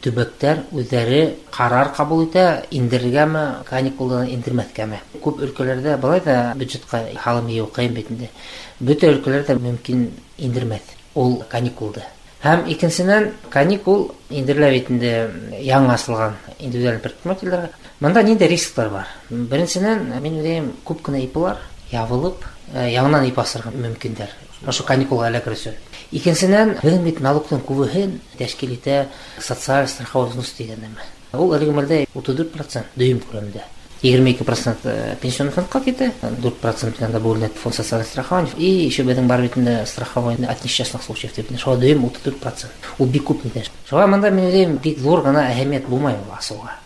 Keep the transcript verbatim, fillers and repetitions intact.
төбәктәр үзләре карар кабул итә, индерергәме, каникулдан индермәскәме. Күп өлкәләрдә болай да бюджетка халым йыю кыен бит инде. Бөтен өлкәләрдә мөмкин индермәс ул каникулды. Һәм икенчедән, каникул индерелә бит инде яңа ачылган индивидуаль предпринимательләргә. Монда нинди рисклар бар? Беренчедән, мин уйлыйм, күп кенә ипылар ябылып, яңадан ип асырга мөмкиндер. Ошо каникулга эләгер өчен. Икенчедән, безнең бит налогтан күбеһен тәшкил итә социаль страховой взнос дигәннәме. Ул әлеге мәлдә утыз дүрт процент дөйм күләмендә. егерме ике процент пенсионный фондка китә, дүрт процент гына бүленә фонд социального страхования и еще безнең бар бит инде страхование от несчастных случаев дип. Шуңа дөйм утыз дүрт процент. Ул бик күп иде. Шуңа монда мин уйлыйм, бик зур гына әһәмият булмай ул асуга.